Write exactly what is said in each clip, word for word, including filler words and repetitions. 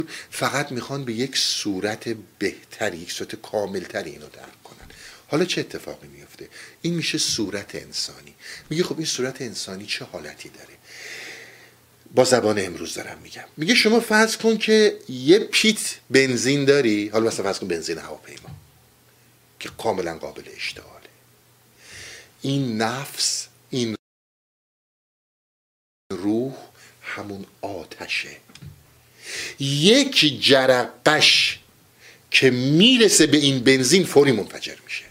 فقط میخوان به یک صورت بهتری، یک صورت کاملتری اینو درک کنن. حالا چه اتفاقی میفته؟ این میشه صورت انسانی. میگه خب این صورت انسانی چه حالتی داره؟ با زبان امروز دارم میگم. میگه شما فرض کن که یه پیت بنزین داری، حالا مثلا فرض کن بنزین هواپیما که کاملا قابل اشتعاله. این نفس، این روح همون آتشه. یک جرقش که میرسه به این بنزین فوری منفجر میشه.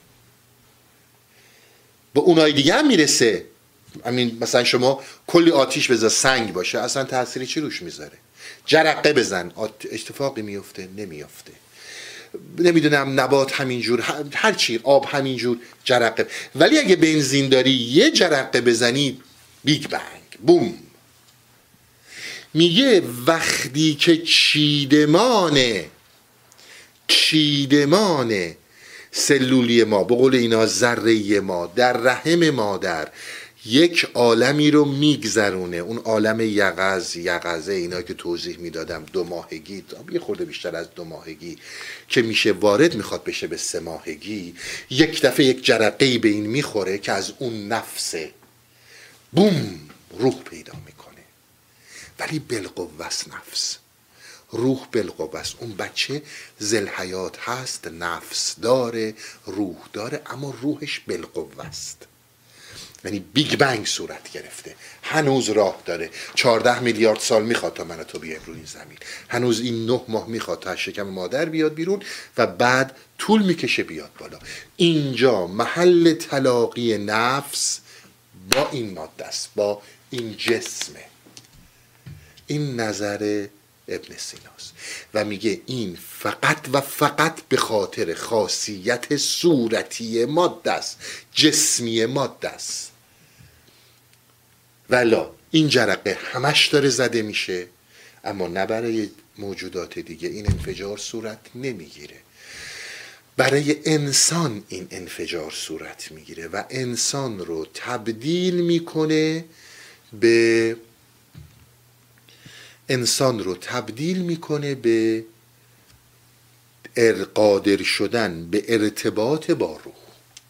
با اونای دیگه هم میرسه. همین مثلا شما کلی آتیش بذار سنگ باشه، اصلا تأثیری چی روش میذاره؟ جرقه بزن اتفاقی میفته؟ نمیفته. نمیدونم نبات همینجور، هر چی، آب همینجور جرقه. ولی اگه بنزین داری یه جرقه بزنی بیگ بنگ، بوم. میگه وقتی که چیدمان چیدمان سلولی ما، به قول اینا ذره ما در رحم مادر یک عالمی رو میگذرونه، اون عالم یقظ یقظه اینا که توضیح میدادم، دو ماهگی، یه خورده بیشتر از دو ماهگی که میشه وارد میخواد بشه به سه ماهگی، یک دفعه یک جرقه‌ای به این میخوره که از اون نفسه بوم روح پیدا میکنه. ولی بالقوه است نفس، روح بالقوه است. اون بچه ذوالحیات هست، نفس داره، روح داره، اما روحش بالقوه است. یعنی بیگ بنگ صورت گرفته، هنوز راه داره. چهارده میلیارد سال میخواد تا من و تو بیایم روی این زمین، هنوز این نه ماه میخواد تا از شکم مادر بیاد بیرون و بعد طول میکشه بیاد بالا. اینجا محل تلاقی نفس با این ماده است، با این جسمه. این نظر ابن سیناست و میگه این فقط و فقط به خاطر خاصیت صورتی ماده است، جسمی ماده است. ولا این جرقه همش داره زده میشه، اما نه برای موجودات دیگه این انفجار صورت نمیگیره. برای انسان این انفجار صورت میگیره و انسان رو تبدیل میکنه به انسان رو تبدیل میکنه به قادر شدن به ارتباط با روح.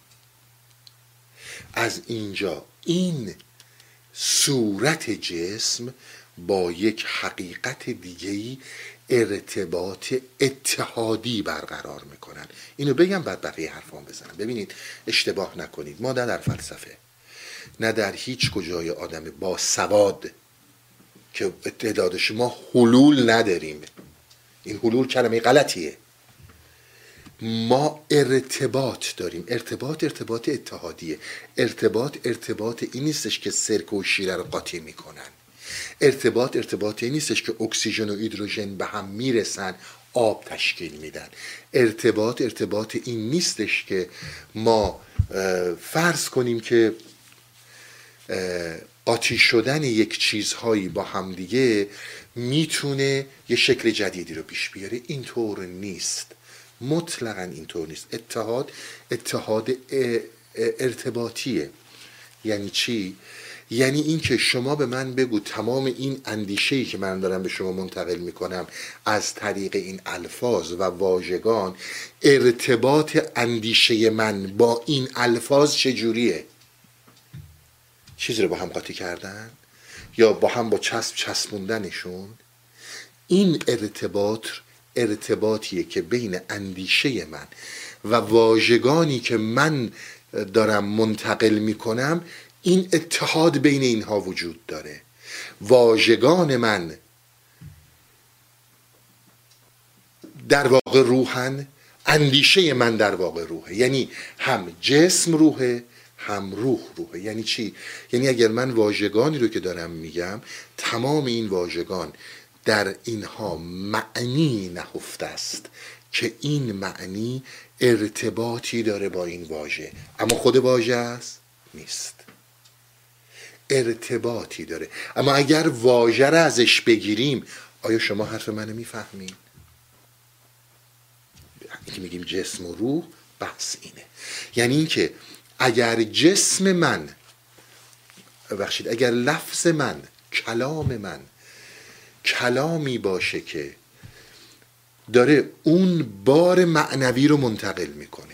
از اینجا این صورت جسم با یک حقیقت دیگه‌ای ارتباط اتحادی برقرار میکنن. اینو بگم بعد بقیه حرفان بزنم. ببینید اشتباه نکنید، ما نه در فلسفه نه در هیچ کجای آدم با سواد که تعداد شما حلول نداریم. این حلول کلمه غلطیه. ما ارتباط داریم. ارتباط ارتباط اتحادیه. ارتباط ارتباط این نیستش که سرکه و شیره رو قاطی میکنن. ارتباط ارتباط این نیستش که اکسیژن و هیدروژن به هم میرسن آب تشکیل میدن. ارتباط ارتباط این نیستش که ما فرض کنیم که قاطی شدن یک چیزهایی با همدیگه میتونه یه شکل جدیدی رو پیش بیاره. اینطور نیست، مطلقاً اینطور نیست. اتحاد اتحاد ارتباطیه. یعنی چی؟ یعنی این که شما به من بگو تمام این اندیشه‌ای که من دارم به شما منتقل میکنم از طریق این الفاظ و واژگان، ارتباط اندیشه من با این الفاظ چجوریه؟ چیزی رو با هم قاطی کردن یا با هم با چسب چسبوندنشون؟ این ارتباط ارتباطیه که بین اندیشه من و واژگانی که من دارم منتقل میکنم، این اتحاد بین اینها وجود داره. واژگان من در واقع روحن، اندیشه من در واقع روحه. یعنی هم جسم روحه هم روح روحه. یعنی چی؟ یعنی اگر من واژگانی رو که دارم میگم، تمام این واژگان در اینها معنی نهفته است که این معنی ارتباطی داره با این واژه، اما خود واژه است نیست، ارتباطی داره. اما اگر واژه را ازش بگیریم، آیا شما حرف منو میفهمین؟ این که میگیم جسم و روح، بحث اینه. یعنی این که اگر جسم من بخشید اگر لفظ من، کلام من کلامی باشه که داره اون بار معنوی رو منتقل میکنه،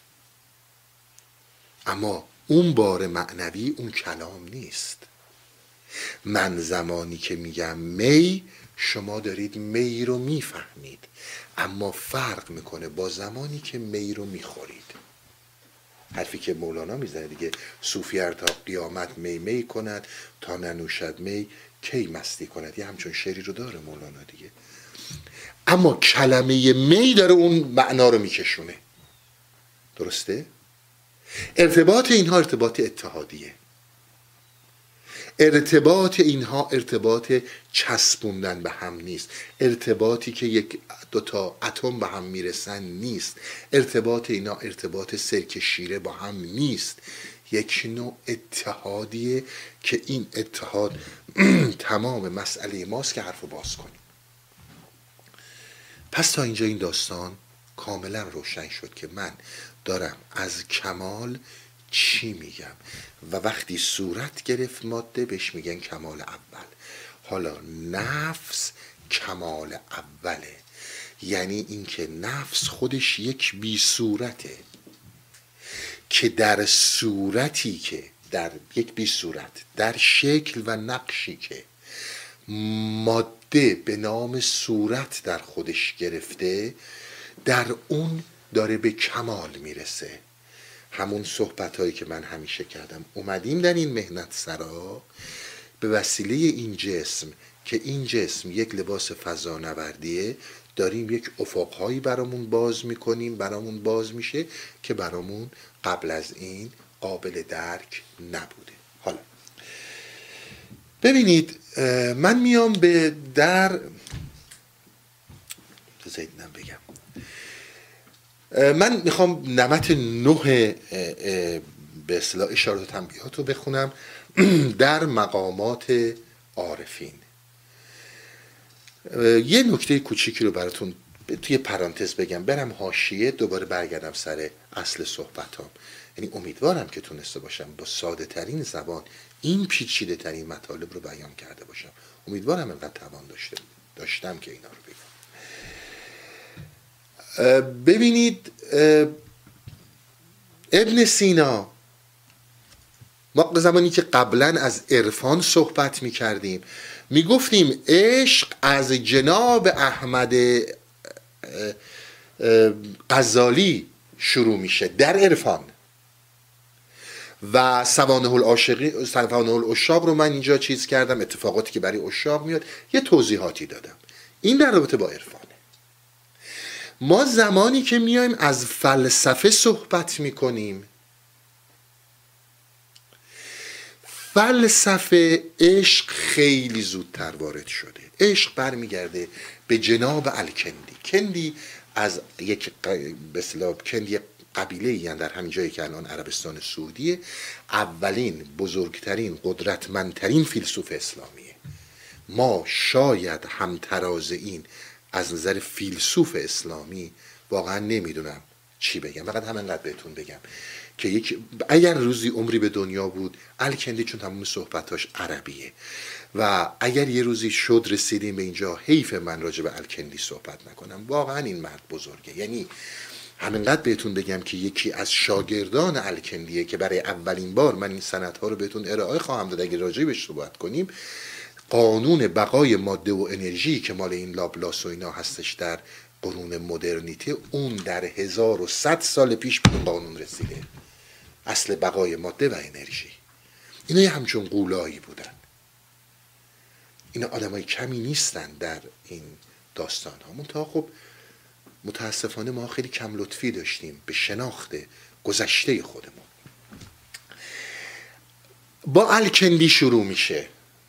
اما اون بار معنوی اون کلام نیست. من زمانی که میگم می، شما دارید می رو میفهمید، اما فرق میکنه با زمانی که می رو میخورید. حرفی که مولانا میزنه دیگه، صوفی تا قیامت می می کند، تا ننوشد می کی مستی کند. یه همچون شعری رو داره مولانا دیگه. اما کلمه می داره اون معنا رو میکشونه. درسته؟ ارتباط اینها ارتباط اتحادیه. ارتباط اینها ارتباط چسبوندن به هم نیست. ارتباطی که یک دوتا اتم به هم میرسن نیست. ارتباط اینا ارتباط سرکه شیره با هم نیست. یک نوع اتحادیه که این اتحاد تمام مسئله ماست که حرف رو باز کنیم. پس تا اینجا این داستان کاملا روشن شد که من دارم از کمال چی میگم و وقتی صورت گرفت ماده بهش میگن کمال اول. حالا نفس کمال اوله، یعنی اینکه نفس خودش یک بی صورته که در صورتی که در یک بی صورت در شکل و نقشی که ماده به نام صورت در خودش گرفته، در اون داره به کمال میرسه. همون صحبت هایی که من همیشه کردم، اومدیم در این مهنت سرا به وسیله این جسم که این جسم یک لباس فضانوردیه، داریم یک افقهایی برامون باز میکنیم، برامون باز میشه که برامون قبل از این قابل درک نبوده. حالا ببینید، من میام به در زیدنم بگم من میخوام نمط نه به اصطلاح اشارات و تنبیهات رو بخونم در مقامات عارفین. یه نکته کوچیکی رو براتون توی پرانتز بگم، برم حاشیه، دوباره برگردم سر اصل صحبتام. یعنی امیدوارم که تونسته باشم با ساده ترین زبان این پیچیده ترین مطالب رو بیان کرده باشم. امیدوارم اینقدر توان داشته داشتم که اینا رو بگم. ببینید، ابن سینا، ما زمانی که قبلا از عرفان صحبت می کردیم می گفتیم عشق از جناب احمد غزالی شروع میشه در عرفان و سوانح العاشقی سوانح العشاق رو من اینجا چیز کردم، اتفاقاتی که برای عشاق میاد یه توضیحاتی دادم. این در رابطه با عرفانه. ما زمانی که میایم از فلسفه صحبت میکنیم، فلسفه عشق خیلی زودتر وارد شده. عشق برمیگرده به جناب الکندی. کندی از یک به اصطلاح کندی قبیله ای در همین جایی که الان عربستان سعودیه، اولین بزرگترین قدرتمندترین فیلسوف اسلامیه. ما شاید همتراز این از نظر فیلسوف اسلامی واقعا نمیدونم چی بگم، فقط همینقدر بهتون بگم که یک اگر روزی عمری به دنیا بود، الکندی چون تمام صحبتاش عربیه و اگر یه روزی شد رسیدیم به اینجا، حیف من راجع به الکندی صحبت نکنم. واقعا این مرد بزرگه. یعنی همینقدر بهتون بگم که یکی از شاگردان الکندیه که برای اولین بار من این سندها رو بهتون ارائه خواهم داد اگه راجع بهش صحبت کنیم. قانون بقای ماده و انرژی که مال این لاپلاس و اینا هستش در قرون مدرنیته، اون در هزار و صد سال پیش به قانون رسیده، اصل بقای ماده و انرژی. اینا یه همچون قولایی بودن. اینا آدمای کمی نیستن در این داستان ها. منتها خب متاسفانه ما خیلی کم لطفی داشتیم به شناخت گذشته خودمون. با الکندی شروع میشه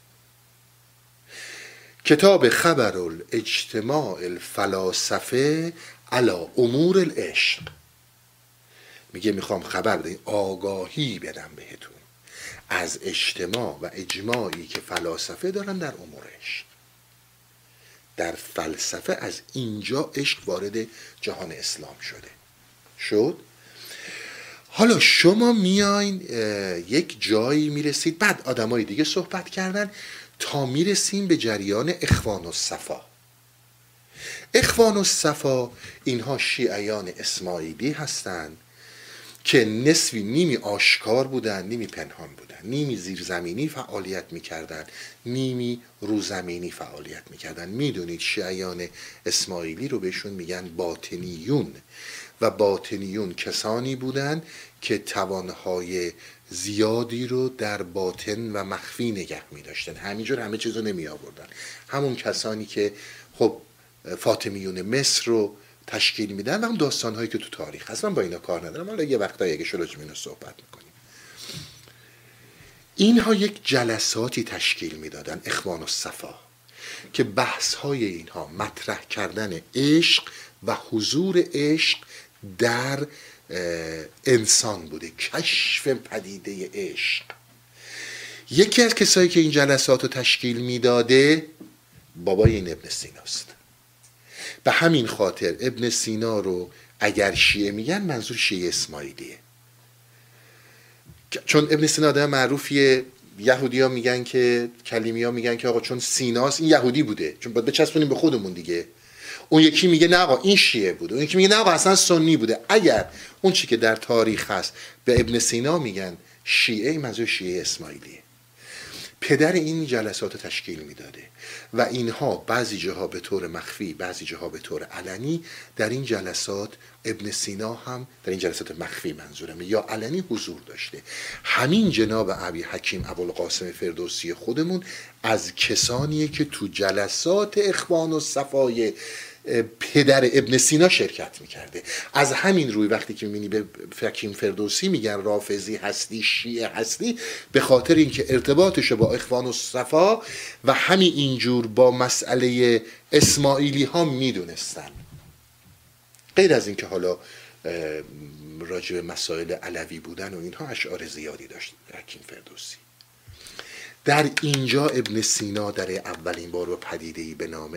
کتاب خبر الاجتماع الفلاسفه علی امور العشق. میگه میخوام خبر بدم، آگاهی بدم بهتون از اجتماع و اجماعی که فلاسفه دارن در امور عشق. در فلسفه از اینجا عشق وارد جهان اسلام شده شد. حالا شما میاین یک جایی میرسید، بعد آدمای دیگه صحبت کردن تا میرسیم به جریان اخوان الصفا. اخوان الصفا اینها شیعیان اسماعیلی هستند که نصفی نیمی آشکار بودن، نیمی پنهان بودن، نیمی زیرزمینی فعالیت میکردن، نیمی روزمینی فعالیت میکردن. میدونید شیعیان اسماعیلی رو بهشون میگن باطنیون و باطنیون کسانی بودن که توانهای زیادی رو در باطن و مخفی نگه میداشتن، همینجور همه چیز رو نمی آوردن. همون کسانی که خب فاطمیون مصر رو تشکیل میدن و اون داستانهایی که تو تاریخ هست. من با اینا کار ندارم، حالا یه وقتایی اگه شلوچ اینو صحبت میکنیم. اینها یک جلساتی تشکیل میدادن، اخوان الصفا، که بحث های اینها مطرح کردن عشق و حضور عشق در انسان بوده، کشف پدیده عشق. یکی از کسایی که این جلسات رو تشکیل میداده بابای این ابن سیناست. به همین خاطر ابن سینا رو اگر شیعه میگن منظور شیعه اسماعیلیه، چون ابن سینا آدم معروفیه. یهودی ها میگن که کلیمی ها میگن که آقا چون سیناست این یهودی بوده، چون باید بچسبونیم به خودمون دیگه. اون یکی میگه نه آقا این شیعه بوده، اون یکی میگه نه آقا اصلا سنی بوده. اگر اون چی که در تاریخ هست به ابن سینا میگن شیعه، منظور شیعه اسماعیلیه. پدر این جلسات تشکیل میداده و اینها بعضی جاها به طور مخفی، بعضی جاها به طور علنی در این جلسات ابن سینا هم در این جلسات مخفی منظورمه یا علنی حضور داشته. همین جناب ابی حکیم ابوالقاسم فردوسی خودمون از کسانیه که تو جلسات اخوان الصفای پدر ابن سینا شرکت میکرده. از همین روی وقتی که میبینی به حکیم فردوسی میگن رافضی هستی، شیعه هستی، به خاطر اینکه ارتباطش با اخوان الصفا و همین اینجور با مسئله اسماعیلی ها میدونستن. غیر از اینکه حالا راجع به مسائل علوی بودن و اینها اشعار زیادی داشت حکیم فردوسی. در اینجا ابن سینا در اولین بار با پدیده‌ای به نام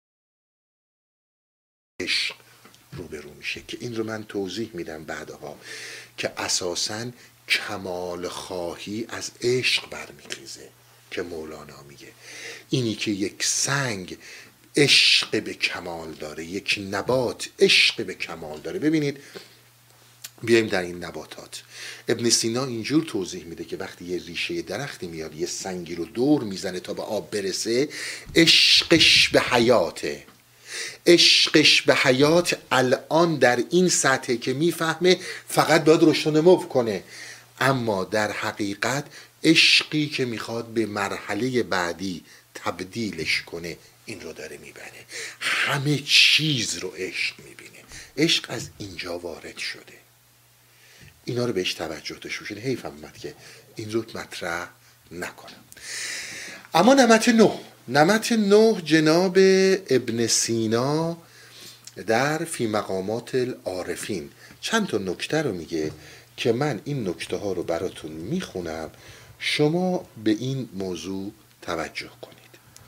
عشق روبرو میشه که این رو من توضیح میدم بعدها، که اساساً کمال خواهی از عشق برمیخیزه که مولانا میگه. اینی که یک سنگ عشق به کمال داره، یک نبات عشق به کمال داره. ببینید بیایم در این نباتات. ابن سینا اینجور توضیح میده که وقتی یه ریشه درختی میاد یه سنگی رو دور میزنه تا به آب برسه، عشقش به حیاته. عشقش به حیات الان در این سطحه که میفهمه فقط باید رشد و نمو کنه، اما در حقیقت عشقی که میخواد به مرحله بعدی تبدیلش کنه این رو داره میبره. همه چیز رو عشق میبینه. عشق از اینجا وارد شده. اینا رو بهش توجه داشته باشید. حیفم اومد که این رو مطرح نکنم. اما نمط نه نمط نه جناب ابن سینا در فی مقامات العارفین چند تا نکته رو میگه که من این نکته ها رو براتون میخونم، شما به این موضوع توجه کنید.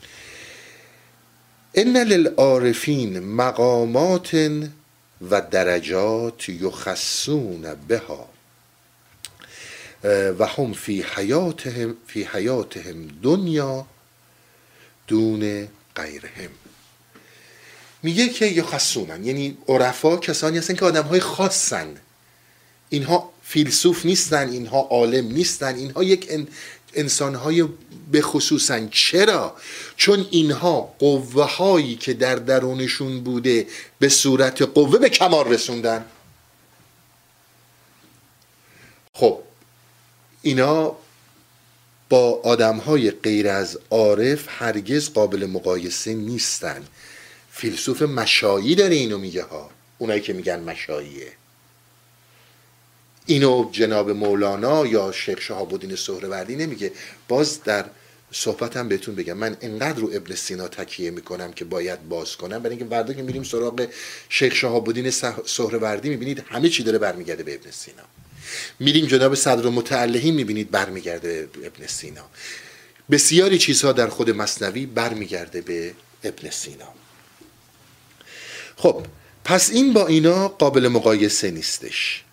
ان للعارفین مقامات و درجات یخصون بها و هم فی حیاتهم فی حیاتهم دنیا دون غیرهم. میگه که یخصونن، یعنی عرفا کسانی هستن که آدم های خاصن. اینها فیلسوف نیستن، اینها عالم نیستن، اینها یک انسان های به خصوصن. چرا؟ چون اینها قوه هایی که در درونشون بوده به صورت قوه به کمال رسوندن. خب اینا با آدم های غیر از عارف هرگز قابل مقایسه نیستن. فیلسوف مشایی داره اینو میگه ها، اونایی که میگن مشاییه. اینو جناب مولانا یا شیخ شهاب الدین سهروردی نمیگه. باز در صحبتم بهتون بگم من انقدر رو ابن سینا تکیه میکنم که باید باز کنم، برای اینکه فردا که میریم سراغ شیخ شهاب الدین سهروردی میبینید همه چی داره برمیگرده به ابن سینا. میریم جناب صدرالمتعلهین میبینید برمیگرده به ابن سینا. بسیاری چیزها در خود مثنوی برمیگرده به ابن سینا. خب پس این با اینا قابل مقایسه نیستش.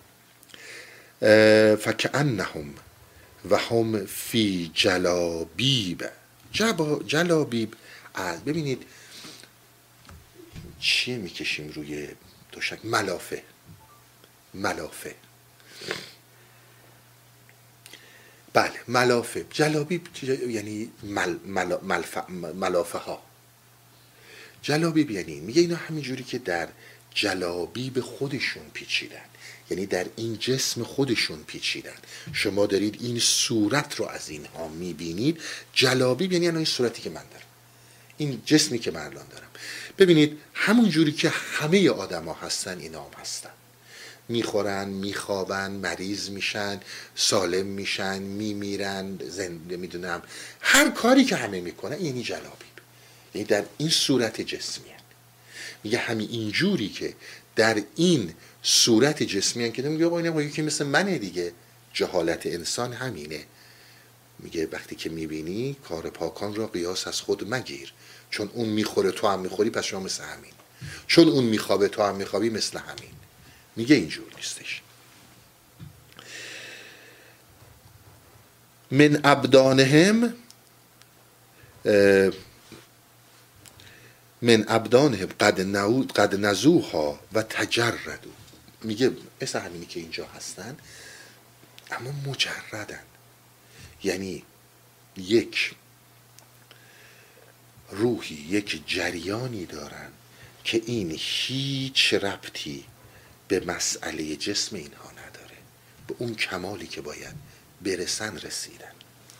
فکأنهم و هم فی جلابیب. جلابیب، ببینید چیه میکشیم روی دوشک؟ ملافه. ملافه بله ملافه. جلابیب یعنی مل مل ملف ملافه ها. جلابیب یعنی میگه اینا همینجوری که در جلابیب خودشون پیچیدن، یعنی در این جسم خودشون پیچیدن. شما دارید این صورت رو از اینها میبینید. جلابیب یعنی این صورتی که من دارم، این جسمی که من الان دارم. ببینید همون جوری که همه آدما هستن اینا هم هستن. میخورن، میخوابن، مریض میشن، سالم میشن، میمیرن، زنده میدونم هر کاری که همه میکنن یعنی جلابیب، یعنی در این صورت جسمی هن. میگه همین اینجوری که در این صورت جسمی هن که میگه آقا اینه یکی مثل منه دیگه. جهالت انسان همینه. میگه وقتی که میبینی کار پاکان را قیاس از خود مگیر، چون اون میخوره تو هم میخوری پس شما مثل همین، چون اون میخوابه تو هم میخوابی مثل همین. میگه اینجور نیستش. من ابدانهم من ابدانهم قد نعود قد نزوها و تجردو. میگه مثل همینی که اینجا هستن اما مجردن، یعنی یک روحی، یک جریانی دارن که این هیچ ربطی به مسئله جسم اینها نداره، به اون کمالی که باید برسن رسیدن.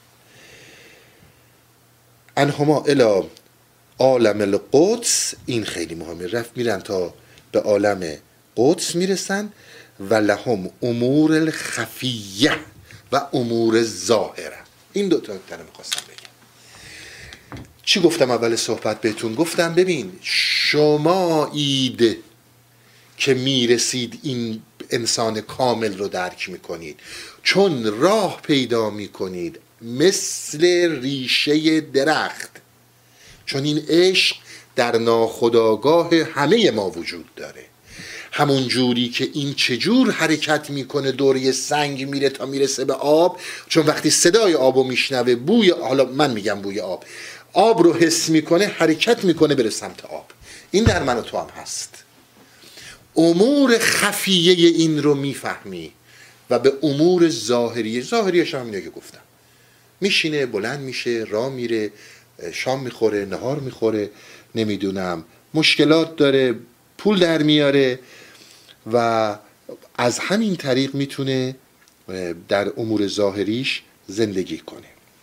انهما الی عالم القدس، این خیلی مهمه، رفت میرن تا به عالم قدس میرسن. و لهم امور الخفیه و امور ظاهره. این دو تا نکته میخواستم بگم. چی گفتم اول صحبت بهتون؟ گفتم ببین شما اید که میرسید این انسان کامل رو درک میکنید، چون راه پیدا میکنید مثل ریشه درخت، چون این عشق در ناخودآگاه همه ما وجود داره. همون جوری که این چجور حرکت میکنه دوری سنگ میره تا میرسه به آب، چون وقتی صدای آبو میشنوه، بوی، حالا من میگم بوی آب، آب رو حس میکنه، حرکت میکنه بره سمت آب. این در من و تو هم هست. امور خفیه این رو میفهمی و به امور ظاهریه، ظاهریش هم اینه که گفتم، میشینه، بلند میشه، راه میره، شام میخوره، نهار میخوره، نمیدونم مشکلات داره، پول در میاره و از همین طریق میتونه در امور ظاهریش زندگی کنه.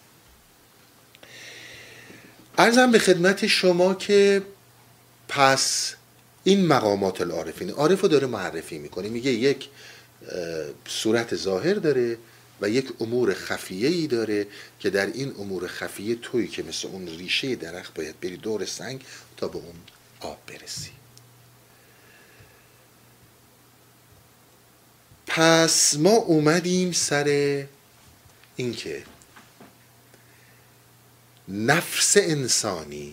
عرضم به خدمت شما که پس این مقامات العارفین، عارف رو داره معرفی میکنه، میگه یک صورت ظاهر داره و یک امور خفیه‌ای داره که در این امور خفیه تویی که مثل اون ریشه درخت باید بری دور سنگ تا به اون آب برسی. پس ما اومدیم سر این که نفس انسانی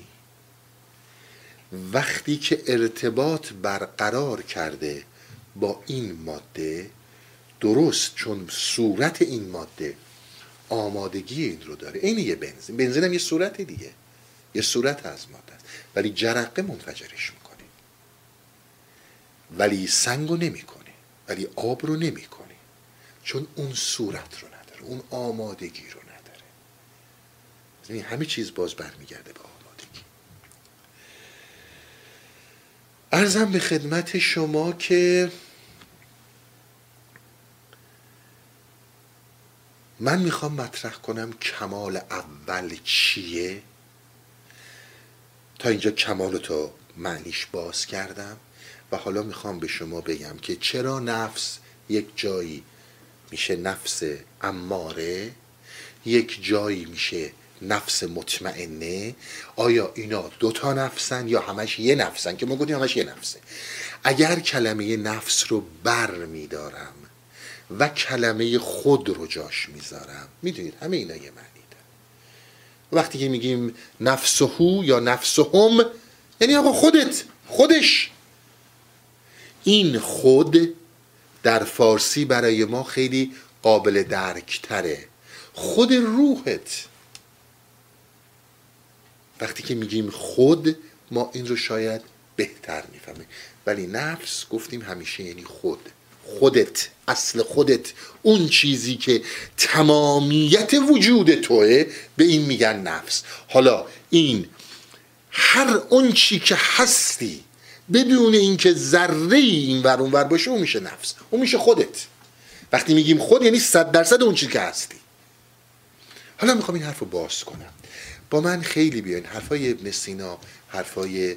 وقتی که ارتباط برقرار کرده با این ماده، درست چون صورت این ماده آمادگی این رو داره، این یه بنزین، بنزین هم یه صورت دیگه، یه صورت از ماده است، ولی جرقه منفجرش میکنه، ولی سنگ رو نمیکنه، ولی آب رو نمیکنه، چون اون صورت رو نداره، اون آمادگی رو نداره. یعنی همه چیز باز برمیگرده به آمادگی. عرضم به خدمت شما که من میخوام مطرح کنم کمال اول چیه. تا اینجا کمال رو تا معنیش باز کردم و حالا میخوام به شما بگم که چرا نفس یک جایی میشه نفس اماره، یک جایی میشه نفس مطمئنه. آیا اینا دوتا نفسن یا همش یه نفسن؟ که ما گفتیم همش یه نفسه. اگر کلمه نفس رو بر میدارم و کلمه خود رو جاش میذارم، میدونید همه اینا یه معنی داره. وقتی که میگیم نفسهو یا نفسهم، یعنی آقا خودت، خودش. این خود در فارسی برای ما خیلی قابل درک تره. خود روحت. وقتی که میگیم خود، ما این رو شاید بهتر میفهمه. ولی نفس گفتیم همیشه یعنی خود، خودت، اصل خودت، اون چیزی که تمامیت وجود توه، به این میگن نفس. حالا این هر اون چی که هستی بدون اینکه ذره این ور اون ور باشه، اون میشه نفس، اون میشه خودت. وقتی میگیم خود یعنی صد درصد اون چی که هستی. حالا میخوام این حرف رو باز کنم، با من خیلی بیاین. حرفای ابن سینا حرفای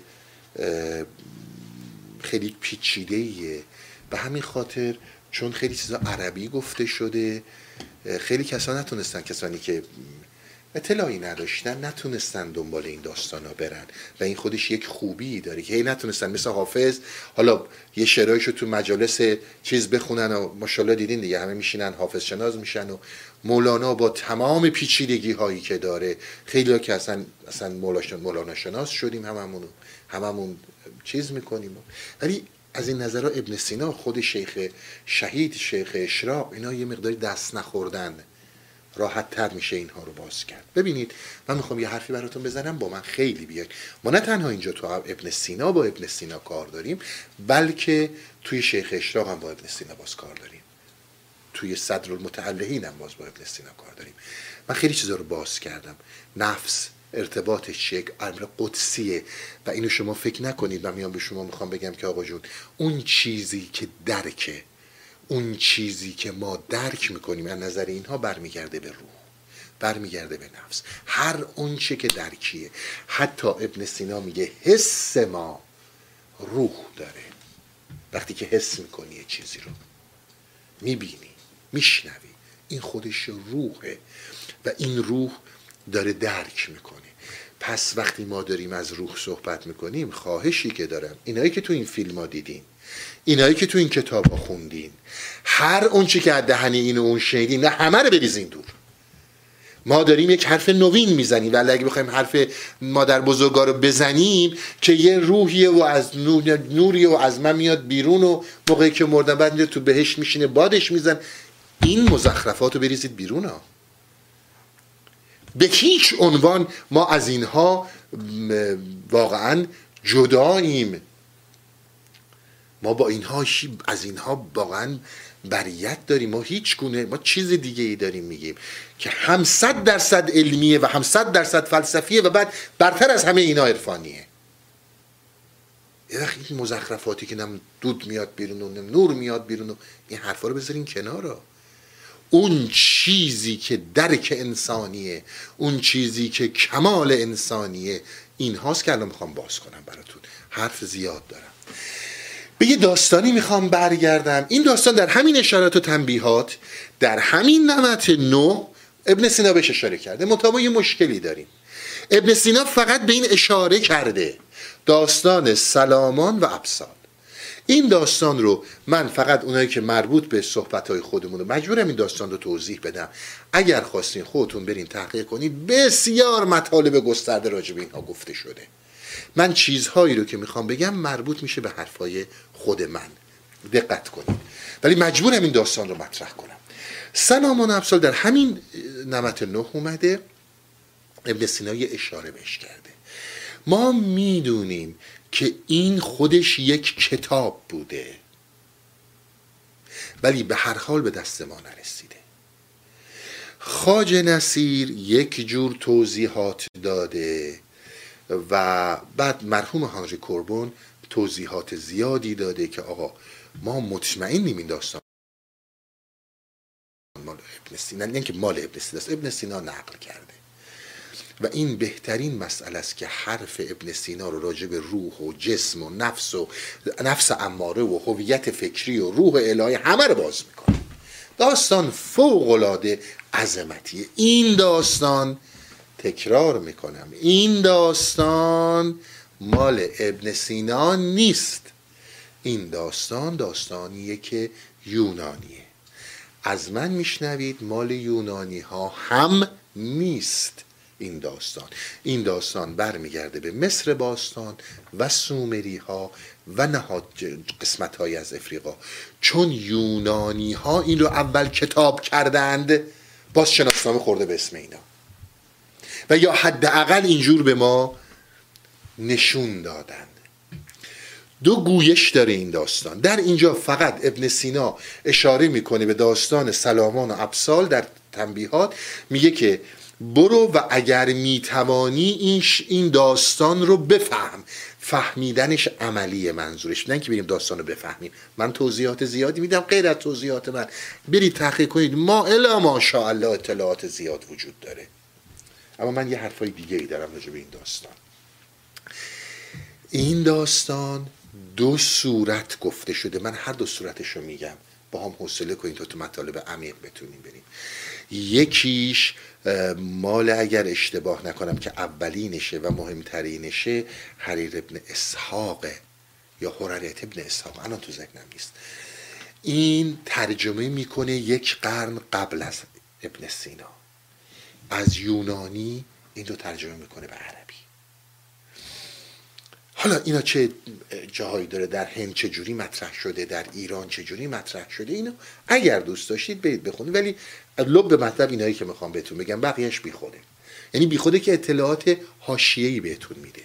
خیلی پیچیده‌ایه، به همین خاطر چون خیلی چیزا عربی گفته شده، خیلی کسا نتونستن، کسانی که اطلاعی نداشتن نتونستن دنبال این داستانا برن و این خودش یک خوبی داره که هی نتونستن. مثل حافظ حالا یه شعرهایشو تو مجالس چیز بخونن و ماشاءالله دیدین دیگه، همه میشینن حافظ شناس میشن. و مولانا با تمام پیچیدگی هایی که داره، خیلی ها که اصلا اصلا مولانا شناس شدیم هممون هممون چیز میکنیم. ولی از این نظرها ابن سینا، خود شیخ شهید، شیخ اشراق، اینا یه مقداری دست نخوردن، راحت تر میشه اینها رو باز کرد. ببینید من میخوام یه حرفی براتون بزنم، با من خیلی بیاید. ما نه تنها اینجا تو ابن سینا با ابن سینا کار داریم، بلکه توی شیخ اشراق هم با ابن سینا باز کار داریم، توی صدرالمتعلهین هم باز با ابن سینا کار داریم. من خیلی چیزا رو باز کردم. نفس ارتباطش یک امر قدسیه و اینو شما فکر نکنید من میام به شما میخوام بگم که آقا جون اون چیزی که درکه، اون چیزی که ما درک میکنیم از نظر اینها برمیگرده به روح، برمیگرده به نفس. هر اون چی که درکیه، حتی ابن سینا میگه حس ما روح داره. وقتی که حس میکنی یه چیزی رو، میبینی، میشنوی، این خودش روحه و این روح داره درک میکنه. پس وقتی ما داریم از روح صحبت میکنیم، خواهشی که دارم، اینایی که تو این فیلم ها دیدین، اینایی که تو این کتاب ها خوندین، هر اون چی که از دهن این و اون شنیدین، نه همه رو بریزین دور. ما داریم یک حرف نوین میزنیم، ولی اگه بخوایم حرف مادر بزرگا رو بزنیم که یه روحیه و از نور، نوریه و از من میاد بیرون و موقعی که مردن بعد میاد تو بهشت میشینه بادش میزن، این مزخرفات رو بریزید بیرون ها. به هیچ عنوان ما از اینها واقعا جداییم، ما با اینها از اینها واقعا بریت داریم. ما هیچ گونه، ما چیز دیگه ای داریم میگیم که هم صد درصد علمیه و هم صد درصد فلسفیه و بعد برتر از همه اینا عرفانیه. یه وقت این مزخرفاتی که نم دود میاد بیرون و نم نور میاد بیرون و این حرفا رو بذارین کنار. اون چیزی که درک انسانیه، اون چیزی که کمال انسانیه، این هاست که الان میخوام باز کنم براتون. حرف زیاد دارم. به یه داستانی میخوام برگردم. این داستان در همین اشارات و تنبیهات، در همین نمط نو ابن سینا بهش اشاره کرده. منتها یه مشکلی داریم، ابن سینا فقط به این اشاره کرده، داستان سلامان و ابسال. این داستان رو من فقط اونایی که مربوط به صحبت‌های خودمون رو مجبورم این داستان رو توضیح بدم. اگر خواستین خودتون برین تحقیق کنید، بسیار مطالب گسترده راجع به اینها گفته شده. من چیزهایی رو که میخوام بگم مربوط میشه به حرفای خود من، دقت کنید. ولی مجبورم این داستان رو مطرح کنم. سلامان و ابسال در همین نمط نه اومده، ابن سینا یه اشاره بهش کرده. ما میدونیم که این خودش یک کتاب بوده ولی به هر حال به دست ما نرسیده. خواجه نصیر یک جور توضیحات داده و بعد مرحوم هانری کوربون توضیحات زیادی داده که آقا ما مطمئنیم این داستان مال ابن سینا، نه که مال ابن سینا است، ابن سینا نقل کرده و این بهترین مسئله است که حرف ابن سینا رو راجع به روح و جسم و نفس و نفس اماره و هویت فکری و روح الهی همه رو باز میکنه. داستان فوق العاده عظمتیه. این داستان، تکرار میکنم، این داستان مال ابن سینا نیست. این داستان داستانیه که یونانیه. از من میشنوید، مال یونانی ها هم نیست. این داستان این داستان برمیگرده به مصر باستان و سومری ها و نهاد قسمت های از افریقا. چون یونانی ها این رو اول کتاب کردند، باز شناسنامه خورده به اسم اینا و یا حداقل اینجور به ما نشون دادند. دو گویش داره این داستان. در اینجا فقط ابن سینا اشاره میکنه به داستان سلامان و ابسال در تنبیهات، میگه که برو و اگر میتوانی این, این داستان رو بفهم. فهمیدنش عملی منظورش، نه که بریم داستان رو بفهمیم. من توضیحات زیادی میدم، غیر از توضیحات من برید تحقیق کنید، ما الا ماشاءالله اطلاعات زیاد وجود داره. اما من یه حرفای دیگه ای دارم راجع به این داستان. این داستان دو صورت گفته شده، من هر دو صورتش رو میگم، با هم حوصله کنید تا تو مطالب عمیق بتونیم بریم. یکیش مال، اگر اشتباه نکنم که اولینشه و مهمترینشه، حریر ابن اسحاق یا حرریت ابن اسحاق، الان تو ذهنم نیست. این ترجمه میکنه یک قرن قبل از ابن سینا، از یونانی این رو ترجمه میکنه به عربی. حالا اینا چه جاهایی داره، در هند چه جوری مطرح شده، در ایران چه جوری مطرح شده، اینو اگر دوست داشتید برید بخونید، ولی لب مطلب اینایی که میخوام بهتون بگم، بقیهش بیخوده. یعنی بیخوده که اطلاعات حاشیه‌ای بهتون میده.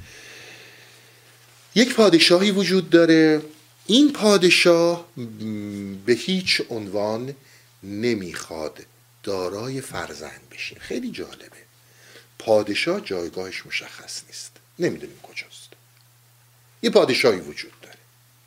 یک پادشاهی وجود داره، این پادشاه به هیچ عنوان نمیخواد دارای فرزند بشه. خیلی جالبه، پادشاه جایگاهش مشخص نیست، نمیدونیم کجاست. یه پادشاهی وجود داره،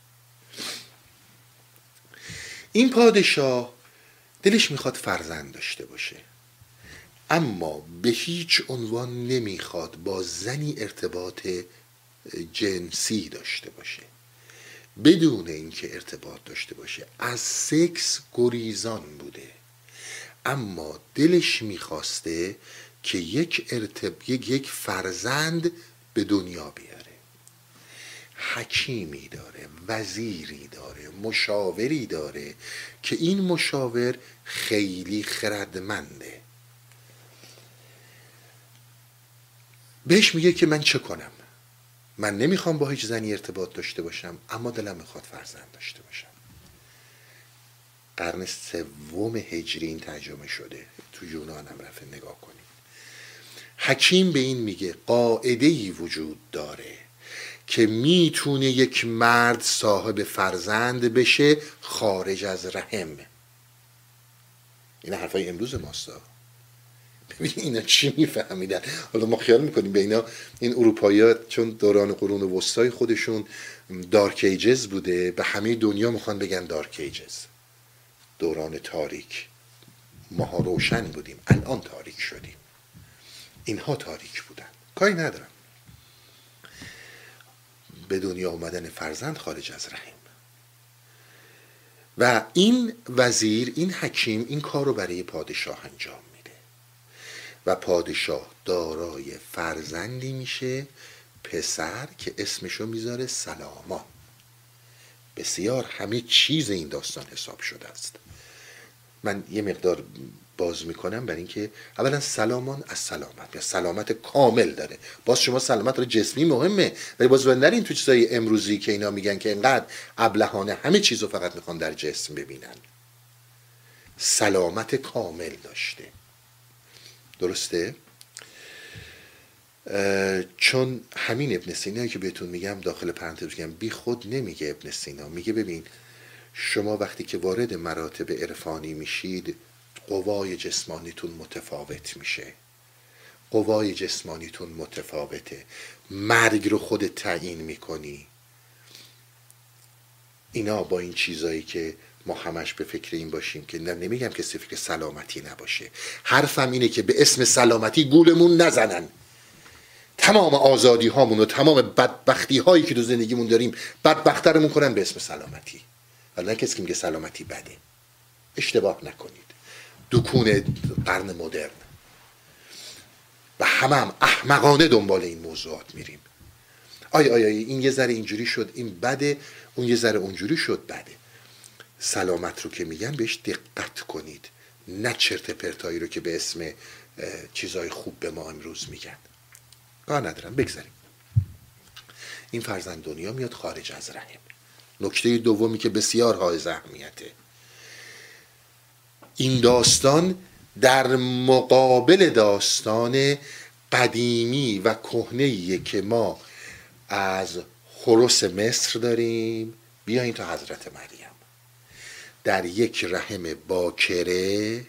این پادشاه دلش میخواد فرزند داشته باشه، اما به هیچ عنوان نمیخواد با زنی ارتباط جنسی داشته باشه. بدون اینکه ارتباط داشته باشه، از سکس گریزان بوده، اما دلش میخواسته که یک, ارتب... یک فرزند به دنیا بیاره. حکیمی داره، وزیری داره، مشاوری داره که این مشاور خیلی خردمنده. بهش میگه که من چه کنم؟ من نمیخوام با هیچ زنی ارتباط داشته باشم، اما دلم میخواد فرزند داشته باشم. قرن سوم هجری این ترجمه شده، تو یونان هم رفته، نگاه کنید. حکیم به این میگه قاعده‌ای وجود داره که میتونه یک مرد صاحب فرزند بشه خارج از رحم. این حرفای امروز ماستا. ببین اینا چی میفهمیدن؟ حالا ما خیال میکنیم به اینا، این اروپایی‌ها چون دوران قرون وسطای خودشون دارک ایجز بوده، به همه دنیا میخوان بگن دارک ایجز، دوران تاریک. ماها روشن بودیم، الان تاریک شدیم. اینها تاریک بودن، کاری ندارم. به دنیا آمدن فرزند خارج از رحم. و این وزیر، این حکیم، این کار رو برای پادشاه انجام میده و پادشاه دارای فرزندی میشه، پسر، که اسمشو میذاره سلامان. بسیار همه چیز این داستان حساب شده است. من یه مقدار باز میکنم برای اینکه اولا سلامان از سلامت، یا سلامت کامل داره. باز شما سلامت رو جسمی مهمه، ولی باز نرین تو چیزای امروزی که اینا میگن که اینقدر ابلهانه همه چیزو فقط میخوان در جسم ببینن. سلامت کامل داشته. درسته؟ چون همین ابن سینا که بهتون میگم، داخل پرانتز میگم، بی خود نمیگه ابن سینا، میگه ببین شما وقتی که وارد مراتب عرفانی میشید، قوای جسمانیتون متفاوت میشه، قوای جسمانیتون متفاوته، مرگ رو خودت تعیین میکنی. اینا با این چیزایی که ما همش به فکر این باشیم که نه، نمیگم که فکر سلامتی نباشه، حرفم اینه که به اسم سلامتی گولمون نزنن. تمام آزادی هامون و تمام بدبختی هایی که تو زندگیمون داریم بدبخترمون کنن به اسم سلامتی. ولی نه کسی که میگه سلامتی بده. اشتباه نکنید. دکون قرن مدرن و همه هم احمقانه دنبال این موضوعات میریم. آی آی آی این یه ذره اینجوری شد این بده، اون یه ذره اونجوری شد بده. سلامت رو که میگن بهش دقت کنید، نه چرت پرتایی رو که به اسم چیزای خوب به ما امروز میگن. کار ندارم، بگذاریم. این فرزند دنیا میاد خارج از رحم. نکته دومی که بسیار حائز اهمیته، این داستان در مقابل داستان قدیمی و کهنه‌ایه که ما از خروس مصر داریم، بیاین تا حضرت مریم. در یک رحم باکره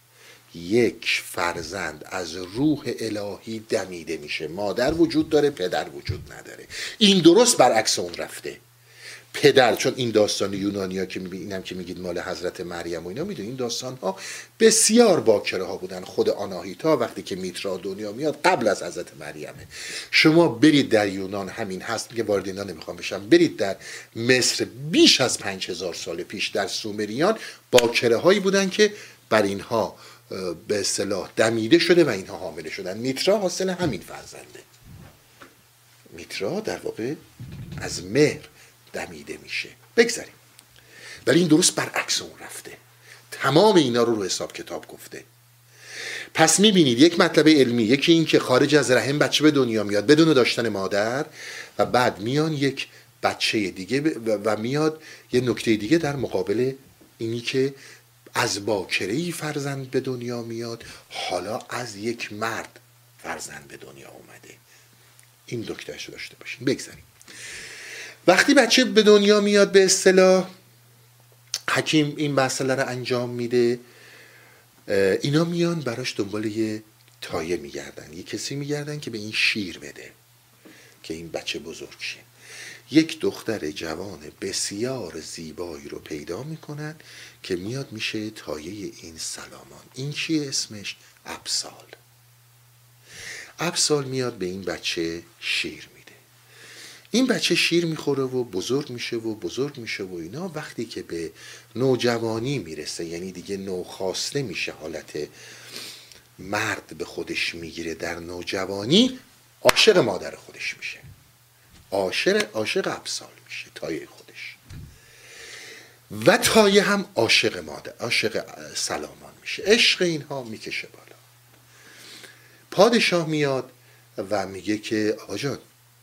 یک فرزند از روح الهی دمیده میشه. مادر وجود داره، پدر وجود نداره. این درست برعکس اون رفته. پدر، چون این داستان یونانی ها که میبینید، اینم که میگید مال حضرت مریم و اینا، میدونید این داستان ها بسیار باکره ها بودن. خود آناهیتا وقتی که میترا دنیا میاد قبل از حضرت مریمه. شما برید در یونان همین هست، میگه وارد اینا نمیخوام بشم. برید در مصر بیش از پنج هزار سال پیش در سومریان باکره هایی بودن که بر اینها به اصطلاح دمیده شده و اینها حامله شدن. میترا حاصل همین فرزنده. میترا در واقع از مهر دمیده میشه. بگذاریم. ولی این درست برعکس اون رفته. تمام اینا رو رو حساب کتاب گفته. پس میبینید یک مطلب علمی، یکی این که خارج از رحم بچه به دنیا میاد بدون داشتن مادر، و بعد میان یک بچه دیگه و میاد یه نکته دیگه در مقابل اینی که از باکره‌ای فرزند به دنیا میاد، حالا از یک مرد فرزند به دنیا اومده. این نکتهش رو داشته باشین. بگذاریم. وقتی بچه به دنیا میاد به اصطلاح حکیم این مسئله رو انجام میده، اینا میان براش دنبال یه تایه میگردن، یه کسی میگردن که به این شیر بده که این بچه بزرگ شه. یک دختر جوان بسیار زیبایی رو پیدا میکنن که میاد میشه تایه این سلامان. این چیه اسمش؟ ابسال. ابسال میاد به این بچه شیر میده. این بچه شیر میخوره و بزرگ میشه و بزرگ میشه و اینا. وقتی که به نوجوانی میرسه، یعنی دیگه نوخاسته میشه، حالت مرد به خودش میگیره در نوجوانی، عاشق مادر خودش میشه. عاشق عاشق ابسال میشه، تایه خودش. و تایه هم عاشق مادر، عاشق سلامان میشه. عشق اینها میکشه بالا. پادشاه میاد و میگه که آقا جان،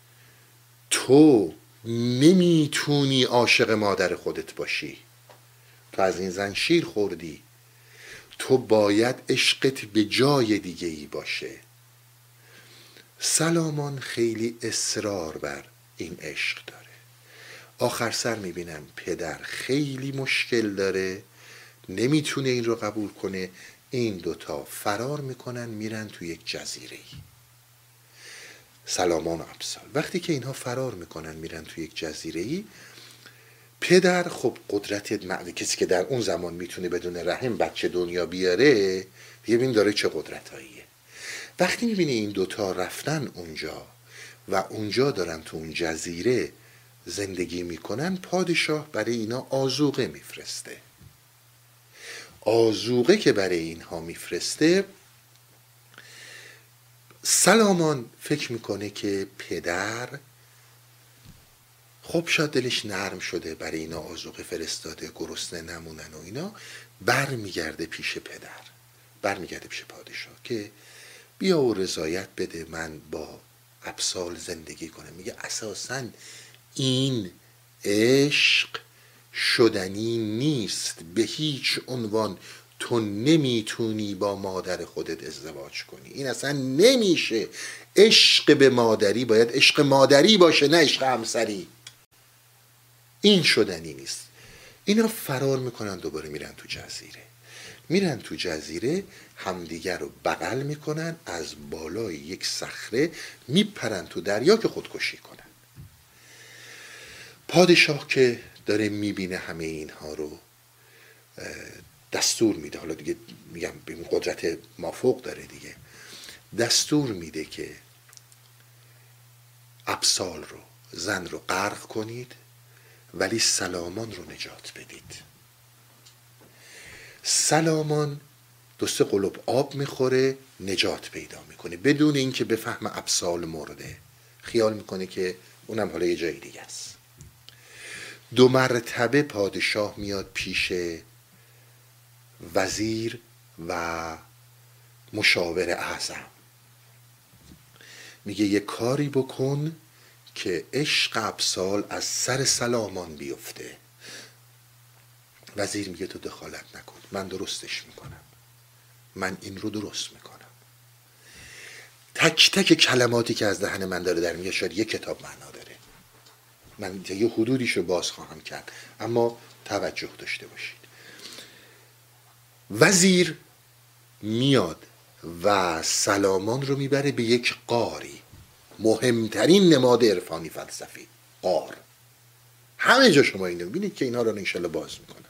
تو نمیتونی عاشق مادر خودت باشی، تو از این زن شیر خوردی، تو باید عشقت به جای دیگه ای باشه. سلامان خیلی اصرار بر این عشق داره. آخر سر میبینم پدر خیلی مشکل داره، نمیتونه این رو قبول کنه. این دوتا فرار میکنن، میرن تو یک جزیره ای. سلامان و ابسال وقتی که اینها فرار میکنن میرن تو یک جزیره ای، پدر خب قدرت معدی، کسی که در اون زمان میتونه بدون رحم بچه دنیا بیاره، دیگه ببین داره چه قدرتاییه. وقتی میبینه این دوتا رفتن اونجا و اونجا دارن تو اون جزیره زندگی میکنن، پادشاه برای اینا آذوقه میفرسته. آذوقه که برای اینها میفرسته، سلامان فکر میکنه که پدر خب شاید دلش نرم شده، برای اینا آذوقه فرستاده، گرسنه نمونن و اینا. بر میگرده پیش پدر، بر میگرده پیش پادشاه که بیا و رضایت بده من با ابسال زندگی کنم. میگه اساساً این عشق شدنی نیست، به هیچ عنوان تو نمیتونی با مادر خودت ازدواج کنی، این اصلا نمیشه. عشق به مادری باید عشق مادری باشه، نه عشق همسری. این شدنی نیست. اینا فرار میکنن، دوباره میرن تو جزیره. میرن تو جزیره، همدیگر رو بغل میکنن، از بالای یک صخره میپرن تو دریا که خودکشی کنن. پادشاه که داره میبینه همه اینها رو دستور میده، حالا دیگه میگم به این قدرت مافوق داره دیگه، دستور میده که ابسال رو، زن رو غرق کنید ولی سلامان رو نجات بدید. سلامان دو سه قلوب آب میخوره، نجات پیدا میکنه بدون اینکه بفهم ابسال مرده. خیال میکنه که اونم حالا یه جای دیگه است. دو مرتبه پادشاه میاد پیش وزیر و مشاور اعظم، میگه یه کاری بکن که عشق ابسال از سر سلامان بیفته. وزیر میگه تو دخالت نکن، من درستش میکنم، من این رو درست میکنم. تک تک کلماتی که از دهن من داره در میاد شاید یک کتاب معنا داره. من یه حدودیش رو باز خواهم کرد، اما توجه داشته باشید. وزیر میاد و سلامان رو میبره به یک غاری، مهمترین نماد عرفانی فلسفی، غار. همه جا شما اینو ببینید که اینا رو انشالله باز میکنم.